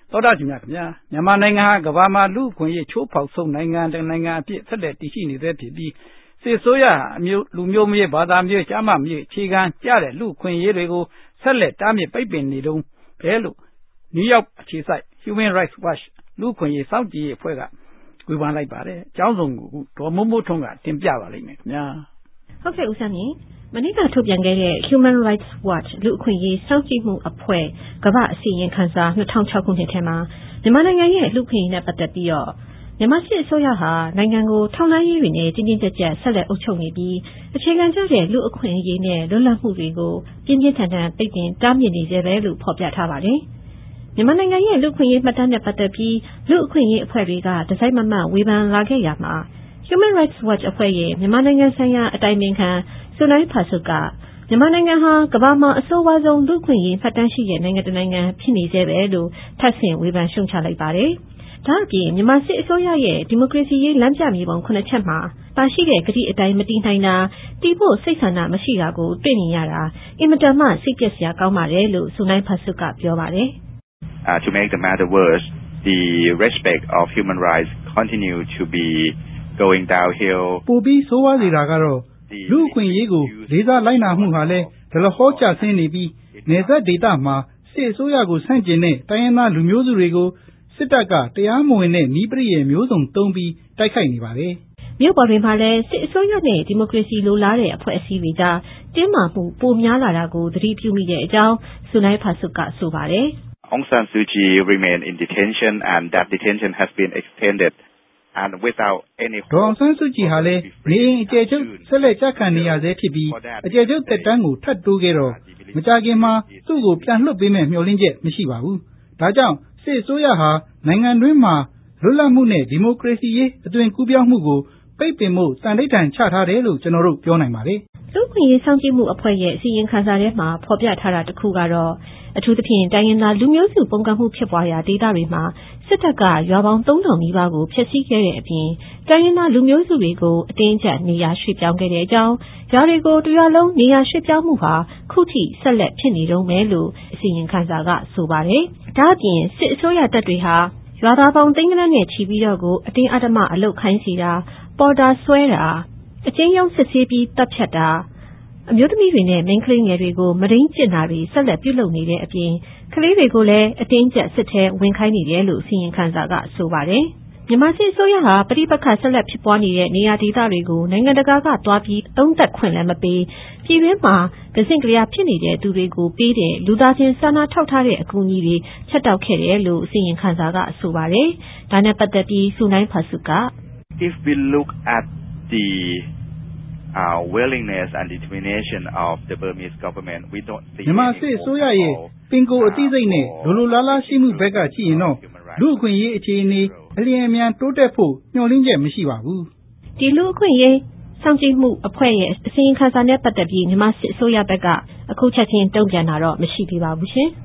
သောတာရှင်များခင်ဗျာမြန်မာနိုင်ငံဟာကမ္ဘာမှာလူ့အခွင့်အရေးချိုးဖောက်ဆုံးနိုင်ငံတစ်နိုင်ငံအဖြစ်ဆက်လက်တည်ရှိနေသေးဖြစ်ပြီးစစ်ဆိုးရလူမျိုးမရွေးဘာသာမရွေးကြားမှမရွေးအခြေခံကြတဲ့လူ့အခွင့်အရေးတွေကိုဆက်လက်တားမြစ်ပိတ်ပင်နေတုန်းပဲလို့နယူးယောက်အခြေစိုက် Human Rights Watch လူ့အခွင့်အရေးစောင့်ကြည့်ရေးအဖွဲ့ကဝေဖန်လိုက်ပါတယ်အကြောင်းစုံကိုဒေါ်မိုးမိုးထွန်းကတင်ပြပါလိမ့်မယ်ခင်ဗျာဟုတ်ကဲ့ဦးစံမြင့်မနေ့ကထုတ်ပြန်ခဲ့တဲ့ Human Rights Watch လူ့အခွင့်အရေးစောင့်ကြည့်မှုအဖွဲ့ကမ္ဘာအစီရင်ခံစာ2006ခုနှစ်ထဲမှာမြန်မာနိုင်ငံရဲ့လူ့အခွင့်အရေးနဲ့ပတ်သက်ပြီးတော့မြန်မာစစ်အစိုးရဟာနိုင်ငံကိုထောက်လှမ်းရေးတွေနဲ့တင်းတင်းကျပ်ကျပ်ဆက်လက်အုပ်ချုပ်နေပြီးအခြေခံကျတဲ့လူ့အခွင့်အရေးနဲ့လွတ်လပ်မှုတွေကိုပြင်းပြင်းထန်ထန်ပိတ်ပင်တားမြစ်နေကြပဲလို့ဖော်ပြထားပါတယ်။မြန်မာနိုင်ငံရဲ့လူ့အခွင့်အရေးမှတ်တမ်းနဲ့ပတ်သက်ပြီးလူ့အခွင့်အရေးအဖွဲ့တွေကတစိုက်မတ်မတ်ဝေဖန်လာခဲ့ရမှာ Human Rights Watch အဖွဲ့ရဲ့မြန်မာနိုင်ငံဆိုင်ရာအတိုင်ပင်ခံဆိုနိုင်ဖာဆုကမြန်မာနိုင်ငံဟာကမ္ဘာမှာအဆိုးဝါးဆုံးလူ့အခွင့်အရေးမှတ်တမ်းရှိတဲ့နိုင်ငံတစ်နိုင်ငံဖြစ်နေသေးပဲလို့ထပ်ဆင့်ဝေဖန်ရှုံချလိုက်ပါတယ်။ဒါ့အပြင်မြန်မာစစ်အစိုးရရဲ့ဒီမိုကရေစီရေးလမ်းပြမြေပုံ9ချက်မှာပါရှိတဲ့ကတိအတိုင်းမတည်နိုင်တာတည်ဖို့စိတ်ဆန္ဒမရှိတာကိုတွေ့မြင်ရတာအင်မတန်မှစိတ်ပျက်စရာကောင်းပါတယ်လို့ဆိုနိုင်ဖာဆုကပြောပါတယ် To make the matter worse, the respect of human rights continue to be going downhill. ပိုပြီးဆိုးဝါးစေတာကတော့လူ့အခွင့်အရေးကိုလေးစားလိုက်နာမှုဟာလည်းဒလဟောကျဆင်းနေပြီးနယ်စပ်ဒေသမှာစစ်အစိုးရကိုဆန့်ကျင်တဲ့တိုင်းရင်းသားလူမျိုးစုတွေကိုစစ်တပ်ကတရားမဝင်တဲ့နည်းပရိယာယ်မျိုးစုံသုံးပြီးတိုက်ခိုက်နေပါတယ်။မြို့ပေါ်တွင်မှာလည်းစစ်အစိုးရနဲ့ဒီမိုကရေစီလိုလားတဲ့အဖွဲ့အစည်းတွေကြားတင်းမာမှုပိုများလာတာကိုသတိပြုမိတဲ့အကြောင်းဆိုနိုင်ဖာဆုကဆိုပါတယ်။ Aung San Suu Kyi remain in detention and that detention has been extended and without any ဒေါ်အောင်ဆန်းစုကြည်ဟာလည်းနေအိမ်အကျယ်ချုပ်ဆက်လက်ကြခံနေရဆဲဖြစ်ပြီးအကျယ်ချုပ်သက်တမ်းကိုထပ်တိုးခဲ့တော့မကြခင်မှာသူ့ကိုပြန်လွှတ်ပေးမဲ့မျှော်လင့်ချက်မရှိပါဘူး။ဒါကြောင့်စစ်အစိုးရဟာနိုင်ငံတွင်းမှာလွတ်လပ်မှုနဲ့ဒီမိုကရေစီရေးအသွင်ကူးပြောင်းမှုကိုပိတ်ပင်မှုတန်ဋိဌာန်ချထားတယ်လို့ကျွန်တော်တို့ပြောနိုင်ပါတယ်။လူ့အခွင့်အရေးစောင့်ကြည့်မှုအဖွဲ့ရဲ့အစီရင်ခံစာထဲမှာဖော်ပြထားတာတစ်ခုကတော့အထူးသဖြင့်တိုင်းရင်းသားလူမျိုးစုပုန်ကန်မှုဖြစ်ပွားရာဒေသတွေမှာစစ်တပ်ကရွာပေါင်း3000နီးပါးကိုဖျက်ဆီးခဲ့တဲ့အပြင်တိုင်းရင်းသားလူမျိုးစုတွေကိုအတင်းအကျပ်နေရာရွှေ့ပြောင်းခဲ့တဲ့အကြောင်းရွာတွေကိုတရွာလုံးနေရာရွှေ့ပြောင်းမှုဟာခုထိဆက်လက်ဖြစ်နေတုန်းပဲလို့အစီရင်ခံစာကဆိုပါတယ်။ဒါ့အပြင်စစ်အစိုးရတပ်တွေဟာရွာသားပေါင်းသိန်းဂဏန်းနဲ့ချီပြီးတော့ကိုအတင်းအဓမ္မအလုပ်ခိုင်းစီတာပေါ်တာဆွဲတာအကျဉ်းရုံးစစ်ဆေးပြီးတပ်ဖြတ်တာအမျိုးသမီးတွေနဲ့မိန်းကလေးငယ်တွေကိုမဒိန်းကျင့်တာတွေဆက်လက်ပြုလုပ်နေတဲ့အပြင်ကလေးတွေကိုလည်းအတင်းကျပ်စစ်ထဲဝင်ခိုင်းနေတယ်လို့အစီရင်ခံစာကဆိုပါတယ်။မြန်မာစစ်အစိုးရဟာပဋိပက္ခဆက်လက်ဖြစ်ပွားနေတဲ့နေရာဒေသတွေကိုနိုင်ငံတကာကတွားပြီးသုံးသပ်ခွင့်လည်းမပေးပြည်တွင်းမှာကစင့်ကလျာဖြစ်နေတဲ့သူတွေကိုပေးတဲ့လူသားချင်းစာနာထောက်ထားတဲ့အကူအညီတွေချက်တောက်ခဲ့တယ်လို့အစီရင်ခံစာကဆိုပါတယ်။ဒါနဲ့ပတ်သက်ပြီးစုနိုင်ဖာစုက If we look at the willingness and determination of the Burmese government we don't see မြန်မာစစ်အစိုးရရဲ့ပင်ကိုယ်အသိစိတ်နဲ့လိုလားလားရှိမှုဘက်ကကြည့်ရင်တော့လူ့အခွင့်အရေးအခြေအနေအလျင်အမြန်တိုးတက်ဖို့မျှော်လင့်ချက်မရှိပါဘူး။ဒီလူ့အခွင့်အရေးစောင့်ကြည့်မှုအဖွဲ့ရဲ့အစီရင်ခံစာနဲ့ပတ်သက်ပြီးမြန်မာစစ်အစိုးရဘက်ကအခုချက်ချင်းတုံ့ပြန်တာတော့မရှိသေးပါဘူးရှင်။